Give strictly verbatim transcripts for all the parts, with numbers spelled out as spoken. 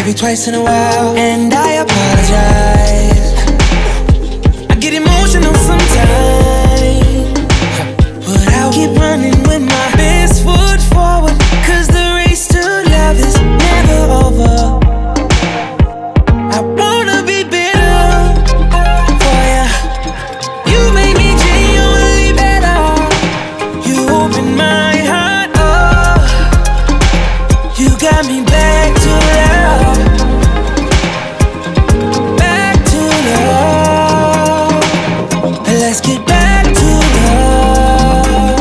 maybe twice in a while, and I apologize. I get emotional sometimes, but I'll keep running with my best foot forward, cause the race to love is never over. I wanna be better for ya. You made me genuinely better. You opened my heart up. You got me back to love. Back to love. Let's get back to love.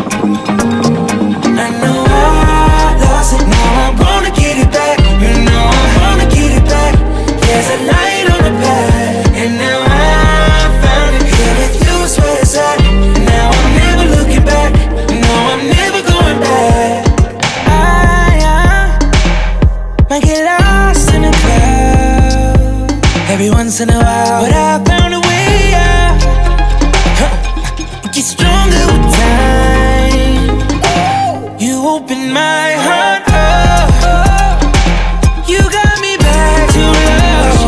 I know I lost it, now I wanna get it back. You know I wanna get it back. There's a light on the path, and now I found it. Here with you is where it's at. Now I'm never looking back. No, I'm never going back. I, I might get lost in a crowd every once in a while, but I found a way out. Huh. It gets stronger with time. You opened my heart up. You got me back to love.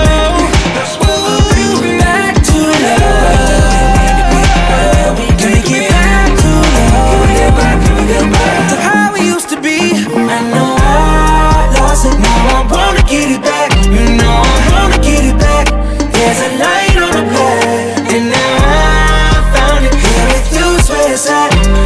Ooh, back to love. Can we get back to love? To how we used to be. I know I lost it, now I wanna get it back. You know I wanna get it back. There's a light on the path, and now I found it. Here with you is where it's at.